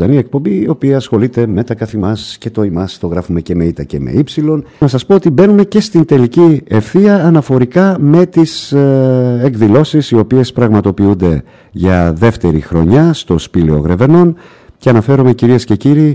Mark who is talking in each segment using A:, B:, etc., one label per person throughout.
A: ζωντανή εκπομπή, η οποία ασχολείται με τα καθημάς και το ημάς, το γράφουμε και με ήττα και με ύψιλον. Να σας πω ότι μπαίνουμε και στην τελική ευθεία αναφορικά με τις εκδηλώσεις οι οποίες πραγματοποιούνται για δεύτερη χρονιά στο Σπήλαιο Γρεβενών, και αναφέρομαι, κυρίες και κύριοι,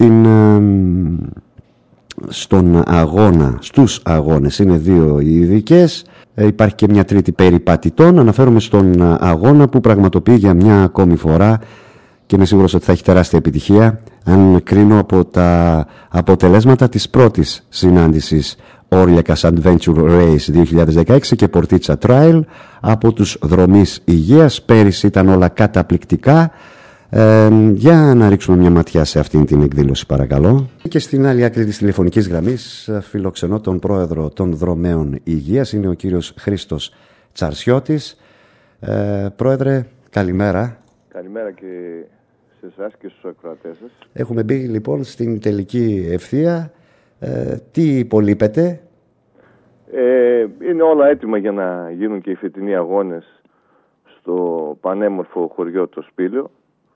A: στον αγώνα, στους αγώνες. Είναι δύο οι ειδικές. Υπάρχει και μια τρίτη περιπατητών. Αναφέρομαι στον αγώνα που πραγματοποιεί για μια ακόμη φορά, και είμαι σίγουρος ότι θα έχει τεράστια επιτυχία, αν κρίνω από τα αποτελέσματα της πρώτης συνάντησης Όρλιακας Adventure Race 2016 και Πορτίτσα Trail από τους δρομείς υγείας. Πέρυσι ήταν όλα καταπληκτικά. Για να ρίξουμε μια ματιά σε αυτήν την εκδήλωση, παρακαλώ. Και στην άλλη άκρη της τηλεφωνικής γραμμής φιλοξενώ τον πρόεδρο των Δρομέων Υγείας, είναι ο κύριος Χρήστος Τσαρσιώτης. Πρόεδρε, καλημέρα.
B: Καλημέρα και σε εσάς και στους ακροατές σας.
A: Έχουμε μπει λοιπόν στην τελική ευθεία. Τι υπολείπεται?
B: Είναι όλα έτοιμα για να γίνουν και οι φετινοί αγώνες στο πανέμορφο χωριό το Σπήλαιο,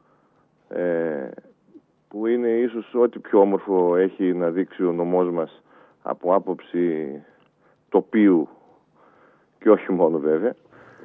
B: που είναι ίσως ό,τι πιο όμορφο έχει να δείξει ο νομός μας από άποψη τοπίου και όχι μόνο βέβαια.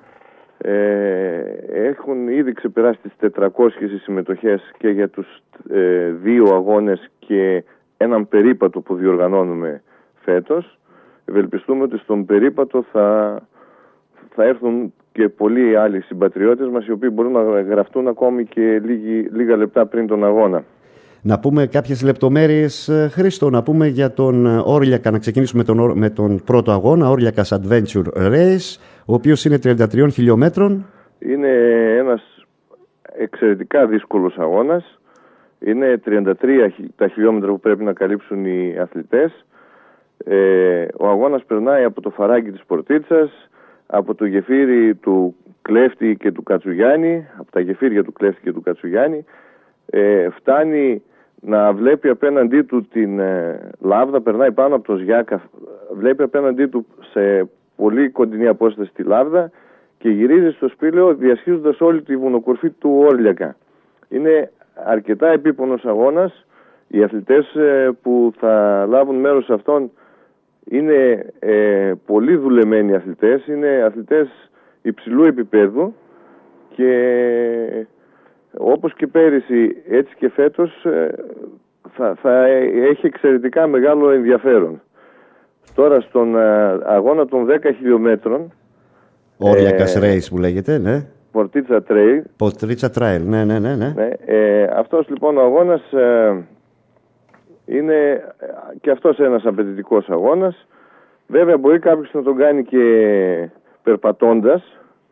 B: Έχουν ήδη ξεπεράσει τις 400 συμμετοχές και για τους δύο αγώνες και έναν περίπατο που διοργανώνουμε φέτος. Ευελπιστούμε ότι στον περίπατο θα έρθουν και πολλοί άλλοι συμπατριώτες μας, οι οποίοι μπορούν να γραφτούν ακόμη και λίγα λεπτά πριν τον αγώνα.
A: Να πούμε κάποιες λεπτομέρειες, Χρήστο, να πούμε για τον Όρλιακα, να ξεκινήσουμε με τον πρώτο αγώνα, Όρλιακας Adventure Race, ο οποίος είναι 33 χιλιόμετρων.
B: Είναι ένας εξαιρετικά δύσκολος αγώνας. Είναι 33 τα χιλιόμετρα που πρέπει να καλύψουν οι αθλητές. Ο αγώνας περνάει από το φαράγγι της Πορτίτσας, από το γεφύρι του Κλέφτη και του Κατσουγιάννη, από τα γεφύρια του Κλέφτη και του Κατσουγιάννη, φτάνει να βλέπει απέναντί του την Λάβδα, περνάει πάνω από το Ζιάκα, βλέπει απέναντί του σε πολύ κοντινή απόσταση τη Λάβδα και γυρίζει στο Σπήλαιο διασχίζοντας όλη τη βουνοκορφή του Όρλιακα. Είναι αρκετά επίπονος αγώνας. Οι αθλητές που θα λάβουν μέρος σε αυτόν είναι πολύ δουλεμένοι αθλητές, είναι αθλητές υψηλού επίπεδου και όπως και πέρυσι έτσι και φέτος θα έχει εξαιρετικά μεγάλο ενδιαφέρον. Τώρα στον αγώνα των 10 χιλιόμετρων,
A: Όρλιακας Race που λέγεται, ναι.
B: Πορτίτσα Trail.
A: Πορτίτσα Trail, ναι.
B: Αυτός λοιπόν ο αγώνας είναι και αυτός ένας απαιτητικός αγώνας. Βέβαια μπορεί κάποιος να τον κάνει και περπατώντας.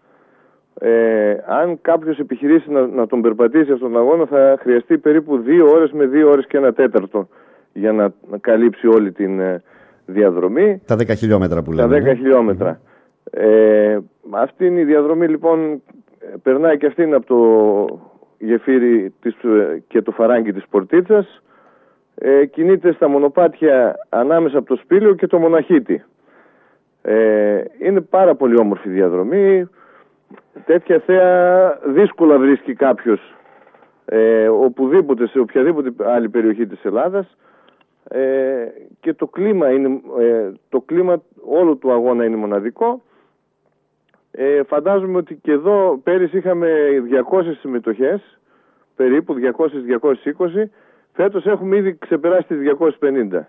B: Αν κάποιος επιχειρήσει να τον περπατήσει αυτόν τον αγώνα, θα χρειαστεί περίπου 2 ώρες με 2 ώρες και 1/4 για να καλύψει όλη την διαδρομή.
A: Τα 10 χιλιόμετρα που λέμε.
B: Τα 10 χιλιόμετρα. Αυτή είναι η διαδρομή λοιπόν, περνάει και αυτήν από το γεφύρι και το φαράγγι της Πορτίτσας. Κινείται στα μονοπάτια ανάμεσα από το Σπήλαιο και το Μοναχίτη. Είναι πάρα πολύ όμορφη διαδρομή. Τέτοια θέα δύσκολα βρίσκει κάποιος οπουδήποτε, σε οποιαδήποτε άλλη περιοχή της Ελλάδας. Και το κλίμα όλου του αγώνα είναι μοναδικό. Φαντάζομαι ότι και εδώ πέρυσι είχαμε 200 συμμετοχές, περίπου 200-220. Φέτος έχουμε ήδη ξεπεράσει τις 250.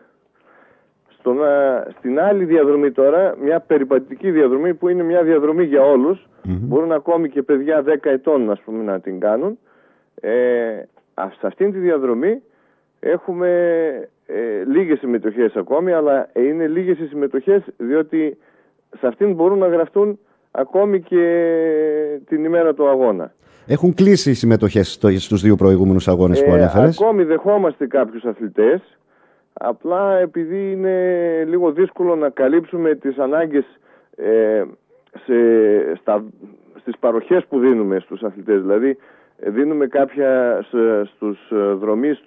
B: Στην άλλη διαδρομή τώρα, μια περιπατητική διαδρομή που είναι μια διαδρομή για όλους, μπορούν ακόμη και παιδιά 10 ετών ας πούμε, να την κάνουν. Σε αυτήν τη διαδρομή έχουμε λίγες συμμετοχές ακόμη, αλλά είναι λίγες οι συμμετοχές διότι σε αυτήν μπορούν να γραφτούν ακόμη και την ημέρα του αγώνα.
A: Έχουν κλείσει οι συμμετοχές στους δύο προηγούμενους αγώνες που ανέφερες.
B: Ακόμη δεχόμαστε κάποιους αθλητές, απλά επειδή είναι λίγο δύσκολο να καλύψουμε τις ανάγκες στις παροχές που δίνουμε στους αθλητές. Δηλαδή δίνουμε κάποια στους δρομείς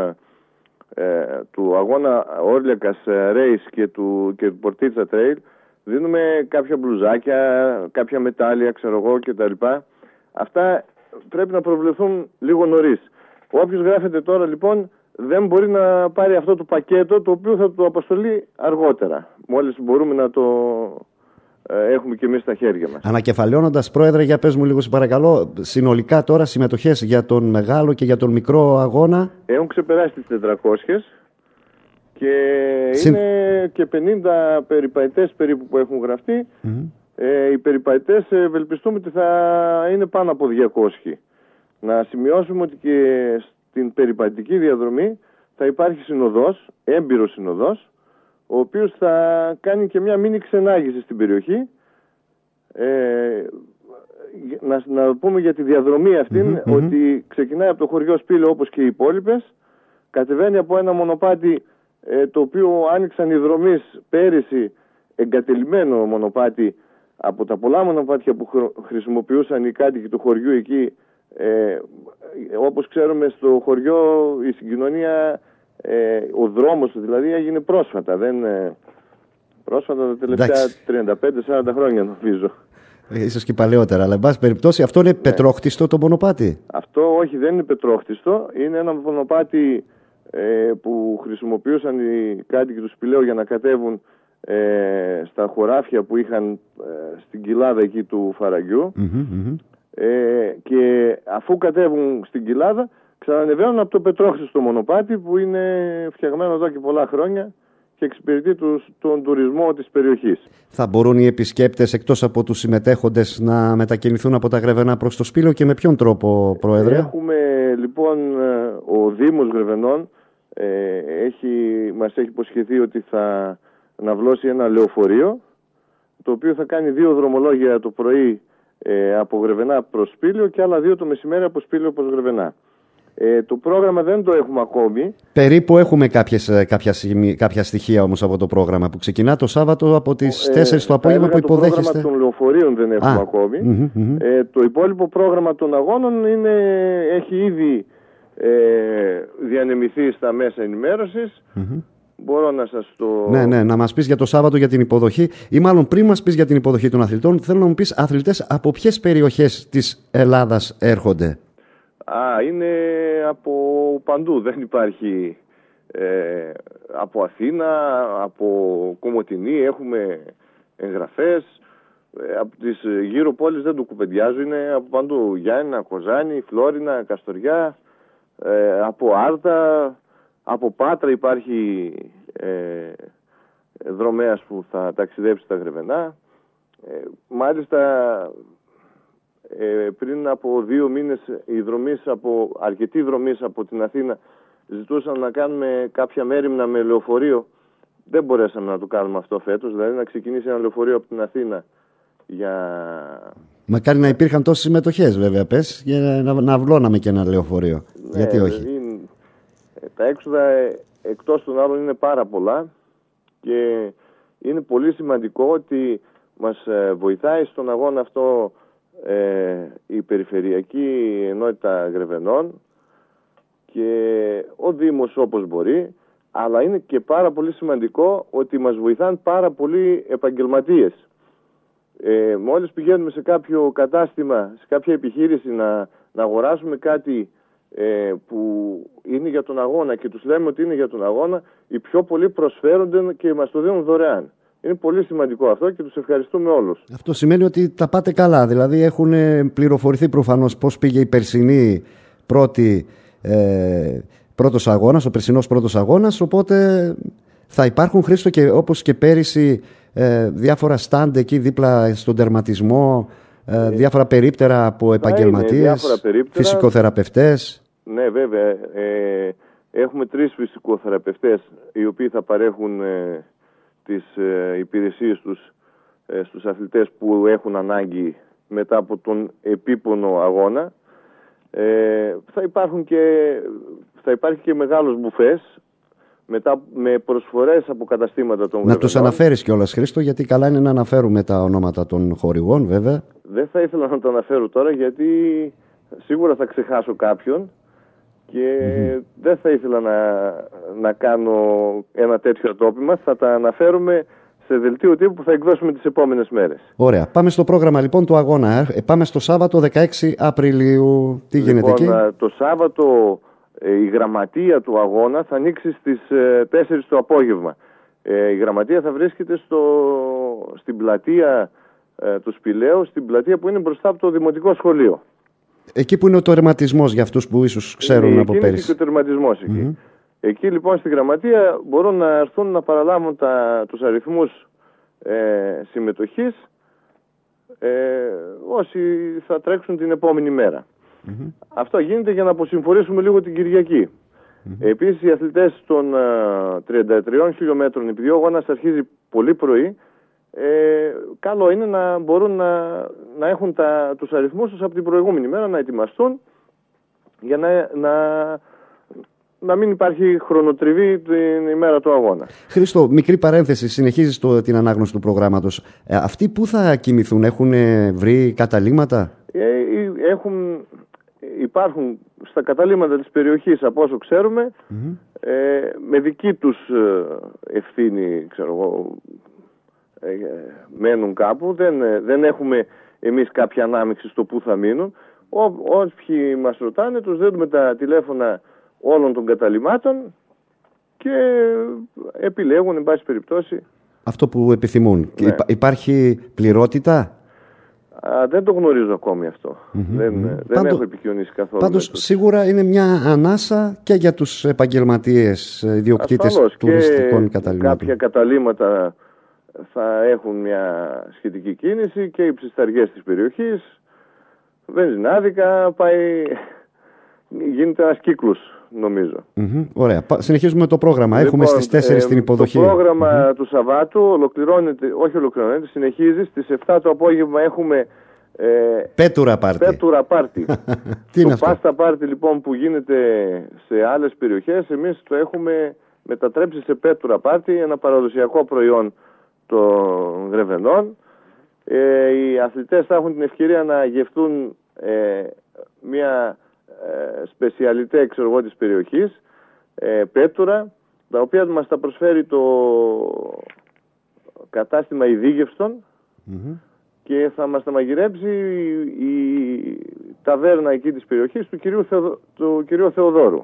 B: του αγώνα Όρλιακας Race και του Πορτίτσα Trail, δίνουμε κάποια μπλουζάκια, κάποια μετάλλια, ξέρω εγώ κτλ. Αυτά πρέπει να προβλεφθούν λίγο νωρίς. Όποιος γράφεται τώρα λοιπόν δεν μπορεί να πάρει αυτό το πακέτο, το οποίο θα το αποστολεί αργότερα, μόλις μπορούμε να το έχουμε και εμείς στα χέρια μας.
A: Ανακεφαλαιώνοντας, Πρόεδρε, για πες μου λίγο σε παρακαλώ, συνολικά τώρα συμμετοχές για τον μεγάλο και για τον μικρό αγώνα?
B: Έχουν ξεπεράσει τις 400 και είναι και 50 περιπαετές περίπου που έχουν γραφτεί. Οι περιπαετές ευελπιστούμε ότι θα είναι πάνω από 200. Να σημειώσουμε ότι και στην περιπατική διαδρομή θα υπάρχει συνοδός, έμπειρος συνοδός, ο οποίος θα κάνει και μια μίνι ξενάγηση στην περιοχή. Να πούμε για τη διαδρομή αυτήν, ότι ξεκινάει από το χωριό Σπήλαιο όπως και οι υπόλοιπες, κατεβαίνει από ένα μονοπάτι το οποίο άνοιξαν οι δρομείς πέρυσι, εγκατελειμμένο μονοπάτι από τα πολλά μονοπάτια που χρησιμοποιούσαν οι κάτοικοι του χωριού εκεί. Όπως ξέρουμε, στο χωριό η συγκοινωνία, ο δρόμος δηλαδή έγινε πρόσφατα, πρόσφατα τα τελευταία 35-40 χρόνια νομίζω.
A: Ίσως και παλαιότερα, αλλά εν πάση περιπτώσει αυτό είναι πετρόχτιστο το μονοπάτι?
B: Αυτό όχι, δεν είναι πετρόχτιστο, είναι ένα μονοπάτι που χρησιμοποιούσαν οι κάτοικοι του Σπηλαίου για να κατέβουν στα χωράφια που είχαν στην κοιλάδα εκεί του Φαραγγιού. Και αφού κατέβουν στην κοιλάδα ξανανεβαίνουν από το πετρόχτιστο μονοπάτι που είναι φτιαγμένο εδώ και πολλά χρόνια και εξυπηρετεί τον τουρισμό της περιοχής. Θα
A: μπορούν οι επισκέπτες, εκτός από τους συμμετέχοντες, να μετακινηθούν από τα Γρεβενά προς το Σπήλαιο και με ποιον τρόπο, Πρόεδρε?
B: Έχουμε λοιπόν, ο Δήμος Γρεβενών μας έχει υποσχεθεί ότι θα ναυλώσει ένα λεωφορείο, το οποίο θα κάνει 2 δρομολόγια το πρωί από Γρεβενά προς Σπήλαιο και άλλα 2 το μεσημέρι από Σπήλαιο προς Γρεβενά. Το πρόγραμμα δεν το έχουμε ακόμη.
A: Περίπου έχουμε κάποια στοιχεία όμως από το πρόγραμμα που ξεκινά το Σάββατο από τις 4 το απόγευμα που υποδέχεστε.
B: Το πρόγραμμα των λεωφορείων δεν έχουμε ακόμη. Το υπόλοιπο πρόγραμμα των αγώνων έχει ήδη διανεμηθεί στα μέσα ενημέρωσης. Μπορώ να σας το...
A: Ναι, να μας πεις για το Σάββατο για την υποδοχή, ή μάλλον πριν μας πεις για την υποδοχή των αθλητών, θέλω να μου πεις αθλητές από ποιες περιοχές της Ελλάδας έρχονται?
B: Είναι από παντού, δεν υπάρχει από Αθήνα, από Κομοτηνή έχουμε εγγραφές, από τις γύρω πόλεις δεν το κουβεντιάζω, είναι από παντού, Γιάννηνα, Κοζάνη, Φλόρινα, Καστοριά, από Άρτα, από Πάτρα υπάρχει δρομέας που θα ταξιδέψει στα Γρεβενά. Μάλιστα πριν από 2 μήνες αρκετοί δρομείς από την Αθήνα ζητούσαν να κάνουμε κάποια μέριμνα με λεωφορείο. Δεν μπορέσαμε να το κάνουμε αυτό φέτος, δηλαδή να ξεκινήσει ένα λεωφορείο από την Αθήνα
A: Μακάρι να υπήρχαν τόσες συμμετοχές, βέβαια, πες, για να βλώναμε και ένα λεωφορείο. Ναι, γιατί όχι?
B: Τα έξοδα εκτός των άλλων είναι πάρα πολλά και είναι πολύ σημαντικό ότι μας βοηθάει στον αγώνα αυτό η Περιφερειακή Ενότητα Γρεβενών και ο Δήμος όπως μπορεί, αλλά είναι και πάρα πολύ σημαντικό ότι μας βοηθάνε πάρα πολλοί επαγγελματίες. Μόλις πηγαίνουμε σε κάποιο κατάστημα, σε κάποια επιχείρηση να αγοράσουμε κάτι που είναι για τον αγώνα και τους λέμε ότι είναι για τον αγώνα, οι πιο πολλοί προσφέρονται και μας το δίνουν δωρεάν. Είναι πολύ σημαντικό αυτό και τους ευχαριστούμε όλους.
A: Αυτό σημαίνει ότι τα πάτε καλά, δηλαδή έχουν πληροφορηθεί προφανώς πώς πήγε η περσινή πρώτος αγώνας, ο περσινός πρώτος αγώνας, οπότε θα υπάρχουν, Χρήστο, και όπως και πέρυσι διάφορα στάντ εκεί δίπλα στον τερματισμό, διάφορα περίπτερα από επαγγελματίες, φυσικοθεραπευτές.
B: Ναι, βέβαια. Έχουμε 3 φυσικοθεραπευτές οι οποίοι θα παρέχουν τις υπηρεσίες τους στους αθλητές που έχουν ανάγκη μετά από τον επίπονο αγώνα. Θα υπάρχει και μεγάλος μπουφές μετά με προσφορές από καταστήματα των Γρεβενών.
A: Να τους αναφέρεις κιόλας, Χρήστο, γιατί καλά είναι να αναφέρουμε τα ονόματα των χορηγών, βέβαια.
B: Δεν θα ήθελα να το αναφέρω τώρα, γιατί σίγουρα θα ξεχάσω κάποιον και δεν θα ήθελα να κάνω ένα τέτοιο ατόπιμα. Θα τα αναφέρουμε σε δελτίο τύπου που θα εκδώσουμε τις επόμενες μέρες.
A: Ωραία. Πάμε στο πρόγραμμα λοιπόν του αγώνα. Πάμε στο Σάββατο 16 Απριλίου. Τι γίνεται εκεί?
B: Το Σάββατο Η γραμματεία του αγώνα θα ανοίξει στις 4 το απόγευμα. Η γραμματεία θα βρίσκεται στην πλατεία του Σπηλαίου, στην πλατεία που είναι μπροστά από το Δημοτικό Σχολείο.
A: Εκεί που είναι ο τερματισμός για αυτούς που ίσως ξέρουν από πέρυσι.
B: Και ο τερματισμός εκεί. Εκεί λοιπόν στη γραμματεία μπορούν να έρθουν να παραλάβουν τους αριθμούς συμμετοχής όσοι θα τρέξουν την επόμενη μέρα. Αυτό γίνεται για να αποσυμφορήσουμε λίγο την Κυριακή. Επίσης οι αθλητές των 33 χιλιόμετρων, επειδή ο αγώνας αρχίζει πολύ πρωί, καλό είναι να μπορούν να έχουν τους αριθμούς τους από την προηγούμενη μέρα, να ετοιμαστούν για να μην υπάρχει χρονοτριβή την ημέρα του αγώνα.
A: Χρήστο, μικρή παρένθεση, συνεχίζεις την ανάγνωση του προγράμματος. Αυτοί που θα κοιμηθούν, έχουν βρει καταλύματα?
B: Υπάρχουν στα καταλύματα της περιοχής, από όσο ξέρουμε, με δική τους ευθύνη, ξέρω εγώ, μένουν κάπου. Δεν έχουμε εμείς κάποια ανάμειξη στο που θα μείνουν. Όποιοι μας ρωτάνε, τους δίνουμε τα τηλέφωνα όλων των καταλυμάτων και επιλέγουν, εν πάση περιπτώσει,
A: αυτό που επιθυμούν. Ναι. Υπάρχει πληρότητα?
B: Δεν το γνωρίζω ακόμη αυτό. Δεν έχω επικοινωνήσει καθόλου.
A: Πάντως σίγουρα είναι μια ανάσα και για τους επαγγελματίες ιδιοκτήτες τουριστικών καταλυμάτων.
B: Κάποια καταλύματα θα έχουν μια σχετική κίνηση και οι ψισταριές της περιοχής, βενζινάδικα, γίνεται ένας κύκλος, νομίζω.
A: Ωραία. Συνεχίζουμε το πρόγραμμα. Έχουμε στις 4 την υποδοχή.
B: Το πρόγραμμα του Σαββάτου συνεχίζει. Στις 7 το απόγευμα έχουμε
A: Πέτουρα πάρτι.
B: Τι είναι αυτό? Το πάστα πάρτι λοιπόν που γίνεται σε άλλες περιοχές, εμείς το έχουμε μετατρέψει σε πέτουρα πάρτι, ένα παραδοσιακό προϊόν των Γρεβενών. Οι αθλητές θα έχουν την ευκαιρία να γευτούν μια σπεσιαλιτέ, ξέρω εγώ, της περιοχής, πέτουρα, τα οποία μας τα προσφέρει το κατάστημα Ιδίγευστον και θα μας τα μαγειρέψει η ταβέρνα εκεί της περιοχής του κυρίου Θεοδόρου.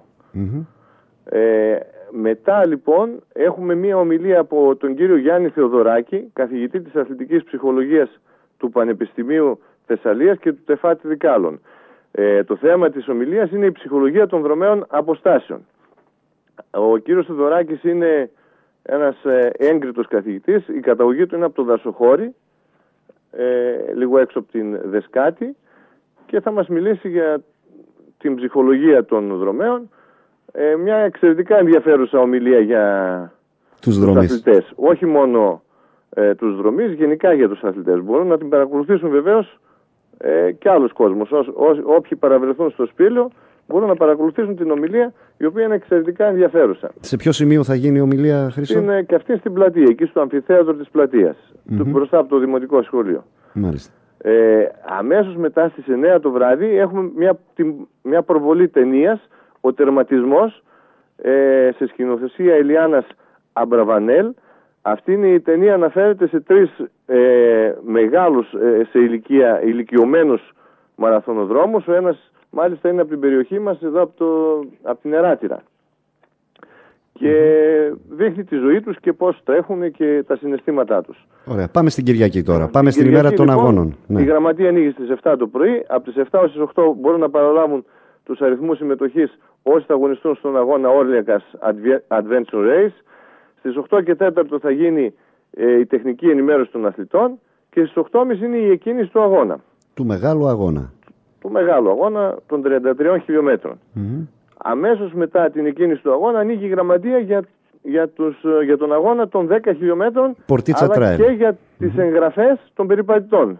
B: Μετά λοιπόν έχουμε μία ομιλία από τον κύριο Γιάννη Θεοδωράκη, καθηγητή της αθλητικής ψυχολογίας του Πανεπιστημίου Θεσσαλίας και του Τεφάτη Δικάλων. Το θέμα της ομιλίας είναι η ψυχολογία των δρομέων αποστάσεων. Ο κύριος Θεοδωράκης είναι ένας έγκριτος καθηγητής. Η καταγωγή του είναι από το Δασοχώρι, λίγο έξω από την Δεσκάτη, και θα μας μιλήσει για την ψυχολογία των δρομέων. Μια εξαιρετικά ενδιαφέρουσα ομιλία για τους αθλητές. Όχι μόνο τους δρομείς, γενικά για τους αθλητές. Μπορούν να την παρακολουθήσουν βεβαίως και άλλος κόσμος. Όποιοι παραβρεθούν στο Σπήλαιο μπορούν να παρακολουθήσουν την ομιλία, η οποία είναι εξαιρετικά ενδιαφέρουσα.
A: Σε ποιο σημείο θα γίνει η ομιλία, Χρήστο?
B: Είναι και αυτή στην πλατεία, εκεί στο αμφιθέατρο της πλατείας, μπροστά από το Δημοτικό Σχολείο.
A: Μάλιστα.
B: Αμέσως μετά στις 9 το βράδυ έχουμε μια προβολή ταινίας, ο τερματισμός, σε σκηνοθεσία Ηλιάνας Αμπραβανέλ. Αυτή είναι η ταινία, αναφέρεται σε 3 μεγάλους σε ηλικία ηλικιωμένους μαραθωνοδρόμους. Ο ένας μάλιστα είναι από την περιοχή μας, εδώ από την Εράτηρα. Και δείχνει τη ζωή τους και πώς τρέχουν και τα συναισθήματά τους.
A: Ωραία. Πάμε στην Κυριακή τώρα. Πάμε στην ημέρα των αγώνων.
B: Η γραμματεία ανοίγει στις 7 το πρωί. Από τις 7 ως τις 8 μπορούν να παραλάβουν τους αριθμούς συμμετοχής όσοι θα αγωνιστούν στον αγώνα Όρλιακας Adventure Race. Στις 8 και 4 θα γίνει η τεχνική ενημέρωση των αθλητών και στις 8.30 είναι η εκκίνηση του αγώνα.
A: Του μεγάλου αγώνα.
B: Του μεγάλου αγώνα των 33 χιλιόμετρων. Αμέσως μετά την εκκίνηση του αγώνα ανοίγει η γραμματεία για τον αγώνα των 10 χιλιόμετρων, αλλά και για τις εγγραφές των περιπατητών.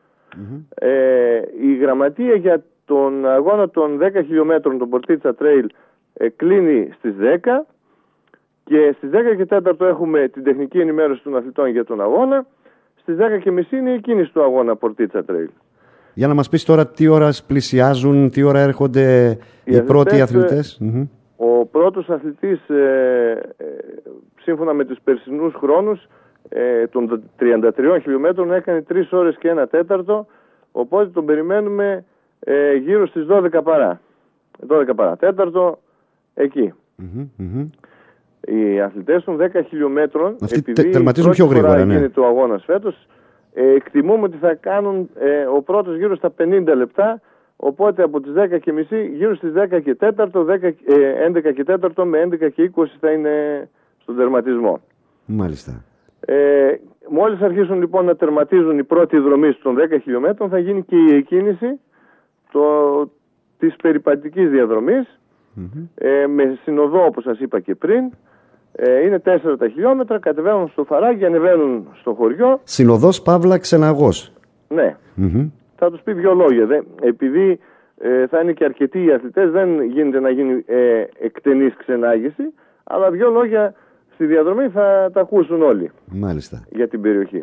B: Η γραμματεία για τον αγώνα των 10 χιλιόμετρων, τον Πορτίτσα Trail, κλείνει στις 10 και στις 10 και 4 έχουμε την τεχνική ενημέρωση των αθλητών για τον αγώνα. Στις 10 και μισή είναι η κίνηση του αγώνα Πορτίτσα Trail.
A: Για να μας πεις τώρα τι ώρα πλησιάζουν, τι ώρα έρχονται οι πρώτοι αθλητές.
B: Ο πρώτος αθλητής, σύμφωνα με τους περσινούς χρόνους, των 33 χιλιόμετρων έκανε 3 ώρες και 1 τέταρτο, οπότε τον περιμένουμε γύρω στις 12 παρά. 12 παρά τέταρτο εκεί. Οι αθλητές των 10 χιλιόμετρων,
A: επειδή τερματίζουν πιο γρήγορα,
B: γίνεται ο αγώνας φέτος, εκτιμούμε ότι θα κάνουν ο πρώτος γύρω στα 50 λεπτά, οπότε από τις 10:30 γύρω στις 10 και 4, 11 και 4 με 11 και 20 θα είναι στον τερματισμό.
A: Μάλιστα.
B: Μόλις αρχίσουν λοιπόν να τερματίζουν οι πρώτοι δρομείς των 10 χιλιόμετρων, θα γίνει και η εκκίνηση της περιπατητικής διαδρομής, με συνοδό, όπως σας είπα και πριν. Είναι 4 τα χιλιόμετρα, κατεβαίνουν στο φαράγγι, ανεβαίνουν στο χωριό.
A: Συνοδός Παύλα Ξεναγός.
B: Ναι. Θα τους πει 2 λόγια. Επειδή θα είναι και αρκετοί οι αθλητές, δεν γίνεται να γίνει εκτενής ξενάγηση, αλλά 2 λόγια στη διαδρομή θα τα ακούσουν όλοι.
A: Μάλιστα.
B: Για την περιοχή.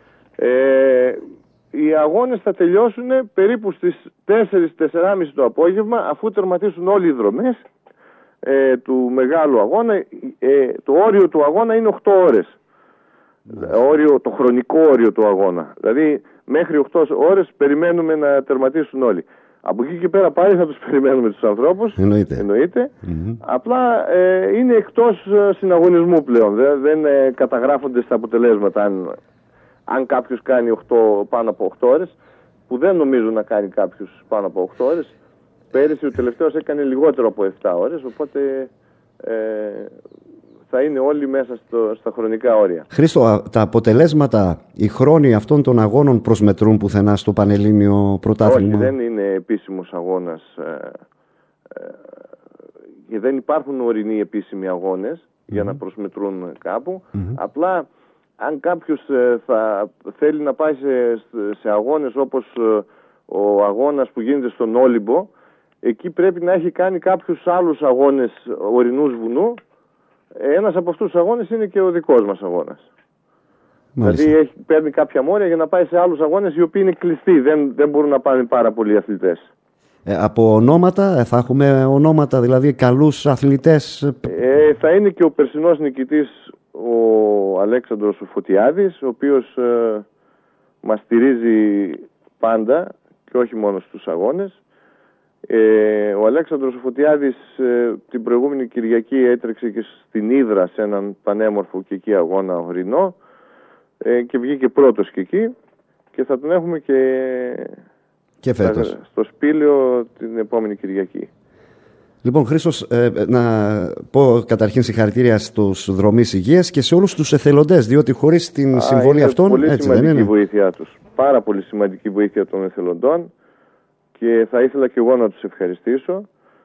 B: Οι αγώνες θα τελειώσουν περίπου στις 4-4.30 το απόγευμα, αφού τερματίσουν όλοι οι δρομές του μεγάλου αγώνα. Το όριο του αγώνα είναι 8 ώρες. Το χρονικό όριο του αγώνα. Δηλαδή μέχρι 8 ώρες περιμένουμε να τερματίσουν όλοι. Από εκεί και πέρα πάλι θα τους περιμένουμε τους ανθρώπους. Εννοείται. Απλά είναι εκτός συναγωνισμού πλέον. Δεν καταγράφονται στα αποτελέσματα αν κάποιος κάνει πάνω από 8 ώρες, που δεν νομίζω να κάνει κάποιος πάνω από 8 ώρες. Πέρυσι ο τελευταίος έκανε λιγότερο από 7 ώρες, οπότε θα είναι όλοι μέσα στα χρονικά όρια.
A: Χρήστο, τα αποτελέσματα, οι χρόνοι αυτών των αγώνων προσμετρούν πουθενά στο Πανελλήνιο Πρωτάθλημα?
B: Όχι, δεν είναι επίσημος αγώνας και δεν υπάρχουν ορεινοί επίσημοι αγώνες για να προσμετρούν κάπου. Απλά αν κάποιος θα θέλει να πάει σε αγώνες όπως ο αγώνας που γίνεται στον Όλυμπο, εκεί πρέπει να έχει κάνει κάποιους άλλους αγώνες ορεινούς βουνού. Ένας από αυτούς τους αγώνες είναι και ο δικός μας αγώνας. Μάλιστα. Δηλαδή παίρνει κάποια μόρια για να πάει σε άλλους αγώνες οι οποίοι είναι κλειστοί, δεν μπορούν να πάνε πάρα πολλοί αθλητές.
A: Από ονόματα, θα έχουμε ονόματα, δηλαδή καλούς αθλητές?
B: Θα είναι και ο περσινός νικητής ο Αλέξανδρος Φωτιάδης, ο οποίος μας στηρίζει πάντα και όχι μόνο στους αγώνες. Ο Αλέξανδρος Φωτιάδης την προηγούμενη Κυριακή έτρεξε και στην Ύδρα σε έναν πανέμορφο και εκεί αγώνα ορεινό και βγήκε πρώτος και εκεί, και θα τον έχουμε και
A: φέτος
B: στο Σπήλαιο την επόμενη Κυριακή.
A: Λοιπόν, Χρήστος, να πω καταρχήν συγχαρητήρια στους δρομείς υγείας και σε όλους τους εθελοντές, διότι χωρίς την συμβολή αυτών,
B: πολύ
A: έτσι
B: σημαντική
A: δεν είναι?
B: Βοήθεια τους. Πάρα πολύ σημαντική βοήθεια των εθελοντών και θα ήθελα και εγώ να τους ευχαριστήσω.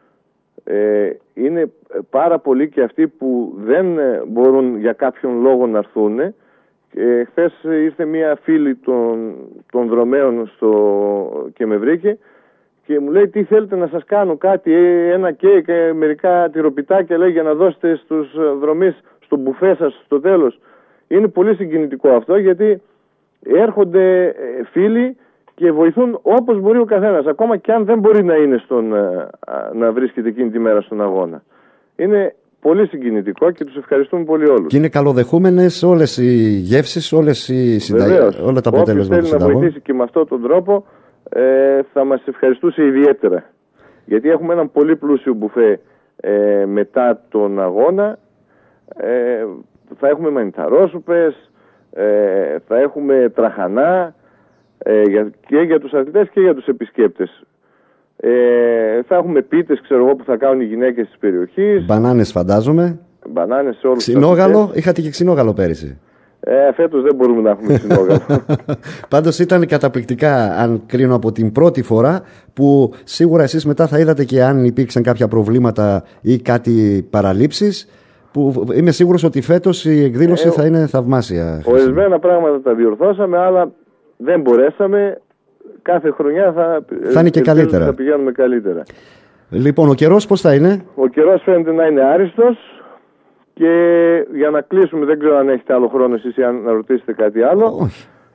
B: Είναι πάρα πολλοί και αυτοί που δεν μπορούν για κάποιον λόγο να έρθουν. Χθες ήρθε μια φίλη των δρομέων και με βρήκε και μου λέει, τι θέλετε να σας κάνω, κάτι, ένα κέικ, μερικά τυροπιτάκια, λέει, για να δώσετε στους δρομείς, στο μπουφέ σας στο τέλος. Είναι πολύ συγκινητικό αυτό, γιατί έρχονται φίλοι και βοηθούν όπως μπορεί ο καθένας, ακόμα και αν δεν μπορεί να είναι να βρίσκεται εκείνη τη μέρα στον αγώνα. Είναι πολύ συγκινητικό και τους ευχαριστούμε πολύ όλους.
A: Και είναι καλοδεχούμενες όλες οι γεύσεις, όλα τα αποτέλεσματα.
B: Όποιος θέλει να βοηθήσει και με αυτόν τον τρόπο θα μας ευχαριστούσε ιδιαίτερα. Γιατί έχουμε έναν πολύ πλούσιο μπουφέ μετά τον αγώνα. Θα έχουμε μανιταρόσουπες, θα έχουμε τραχανά και για τους αθλητές και για τους επισκέπτες. Θα έχουμε πίτες, ξέρω εγώ, που θα κάνουν οι γυναίκες της περιοχής.
A: Μπανάνες, φαντάζομαι.
B: Μπανάνες σε όλους.
A: Ξινόγαλο, είχατε και ξινόγαλο πέρυσι?
B: Φέτος δεν μπορούμε να έχουμε ξινόγαλο.
A: Πάντως ήταν καταπληκτικά, αν κρίνω από την πρώτη φορά, που σίγουρα εσείς μετά θα είδατε και αν υπήρξαν κάποια προβλήματα ή κάτι παραλήψεις, που είμαι σίγουρος ότι φέτος η εκδήλωση θα είναι θαυμάσια.
B: Ορισμένα πράγματα τα διορθώσαμε, αλλά δεν μπορέσαμε. Κάθε χρονιά θα
A: είναι και καλύτερα.
B: Θα πηγαίνουμε καλύτερα.
A: Λοιπόν, ο καιρός πώς θα είναι? Ο
B: καιρός φαίνεται να είναι άριστος. Και για να κλείσουμε, δεν ξέρω αν έχετε άλλο χρόνο εσείς ή αν να ρωτήσετε κάτι άλλο.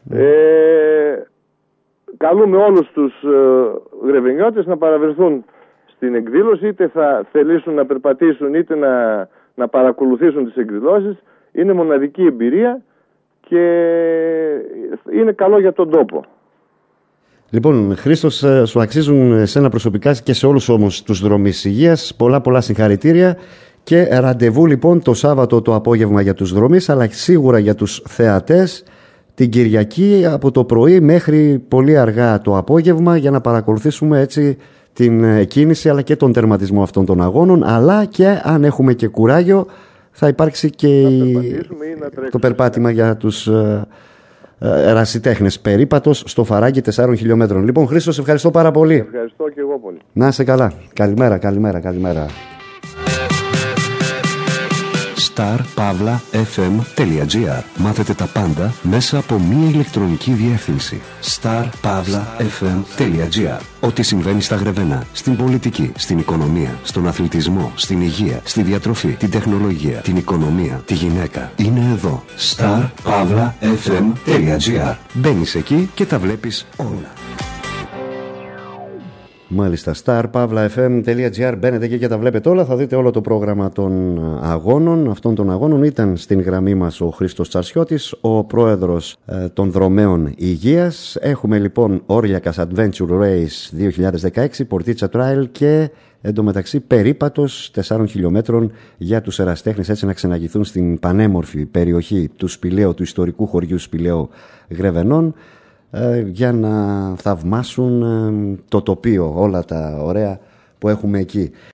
B: Καλούμε όλους τους γρεβενιώτες να παραβρεθούν στην εκδήλωση, είτε θα θελήσουν να περπατήσουν είτε να παρακολουθήσουν τις εκδηλώσεις. Είναι μοναδική εμπειρία και είναι καλό για τον τόπο.
A: Λοιπόν, Χρήστος, σου αξίζουν εσένα προσωπικά και σε όλους όμως τους δρομείς υγείας πολλά συγχαρητήρια και ραντεβού λοιπόν το Σάββατο το απόγευμα για τους δρομείς, αλλά σίγουρα για τους θεατές την Κυριακή από το πρωί μέχρι πολύ αργά το απόγευμα, για να παρακολουθήσουμε έτσι την κίνηση αλλά και τον τερματισμό αυτών των αγώνων, αλλά και αν έχουμε και κουράγιο θα υπάρξει και το περπάτημα για τους ερασιτέχνες, περίπατος στο Φαράγγι 4 χιλιόμετρων. Λοιπόν, Χρήστο, σε ευχαριστώ πάρα πολύ.
B: Ευχαριστώ και εγώ πολύ.
A: Να είσαι καλά. Καλημέρα.
C: starpavlafm.gr. Μάθετε τα πάντα μέσα από μία ηλεκτρονική διεύθυνση. starpavlafm.gr. Ό,τι συμβαίνει στα Γρεβενά, στην πολιτική, στην οικονομία, στον αθλητισμό, στην υγεία, στη διατροφή, την τεχνολογία, την οικονομία, τη γυναίκα, είναι εδώ. starpavlafm.gr. Μπαίνεις εκεί και τα βλέπεις όλα.
A: Μάλιστα, starpavlafm.gr. Μπαίνετε εκεί και τα βλέπετε όλα. Θα δείτε όλο το πρόγραμμα των αγώνων. Αυτών των αγώνων ήταν στην γραμμή μας ο Χρήστος Τσαρσιώτης, ο πρόεδρος των δρομέων υγείας. Έχουμε λοιπόν Όρλιακας Adventure Race 2016, Πορτίτσα Trial και εντωμεταξύ περίπατος 4 χιλιόμετρων για τους ερασιτέχνες, έτσι να ξεναγηθούν στην πανέμορφη περιοχή του Σπηλαίου, του ιστορικού χωριού Σπηλαίου Γρεβενών, για να θαυμάσουν το τοπίο, όλα τα ωραία που έχουμε εκεί.